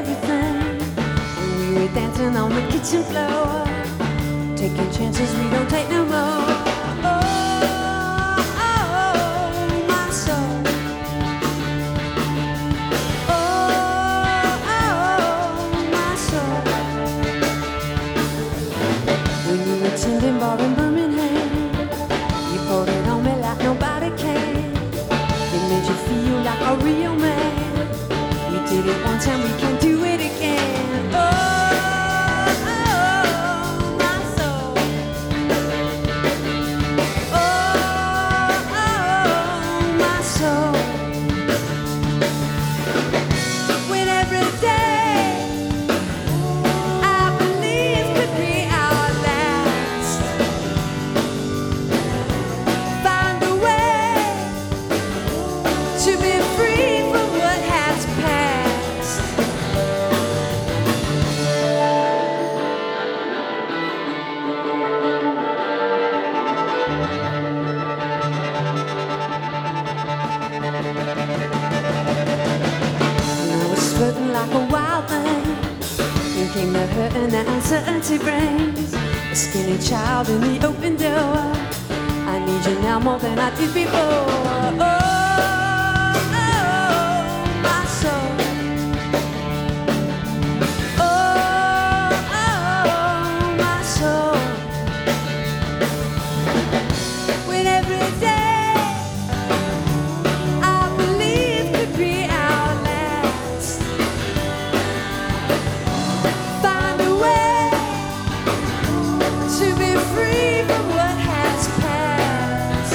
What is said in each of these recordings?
everything. And we were dancing on the kitchen floor, taking chances we don't take no more. Oh, oh, my soul. Oh, oh, my soul. When you were tending bar in Birmingham, you poured it on me like nobody can. It made you feel like a real man. We did it once and we can do it again. Oh, oh, my soul. Oh, oh, my soul. When every day I believe could be our last, find a way to be free from what has passed. And I was sweating like a wild thing. Then came the hurt and the uncertainty brings. A skinny child in the open door. I need you now more than I did before. Oh, oh, my soul. Oh, oh, my soul. When every day I believe could be our last, find a way to be free from what has passed.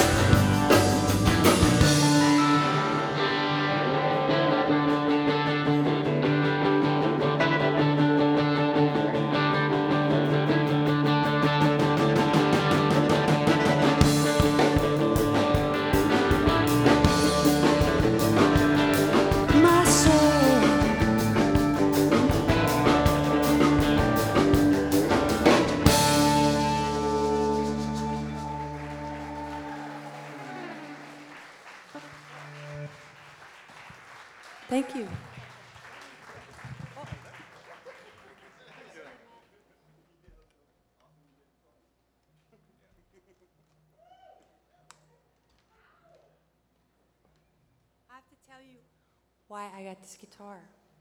My soul. Thank you. I have to tell you why I got this guitar.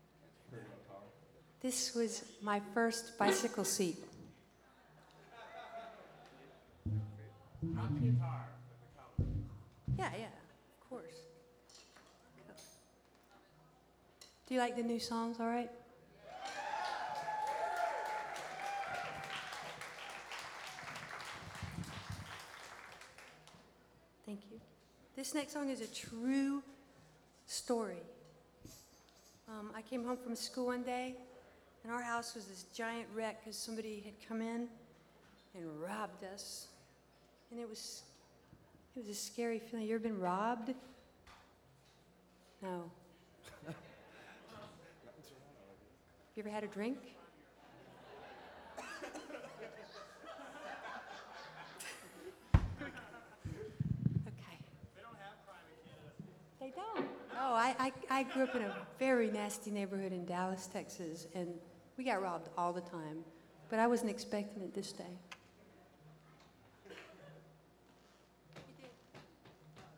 This was my first bicycle seat. Yeah, of course. Do you like the new songs, all right? Thank you. This next song is a true story. I came home from school one day, and our house was this giant wreck because somebody had come in and robbed us. And it was a scary feeling. You ever been robbed? No. You ever had a drink? Okay. They don't have crime in Canada. They don't. Oh, I grew up in a very nasty neighborhood in Dallas, Texas, and we got robbed all the time. But I wasn't expecting it this day.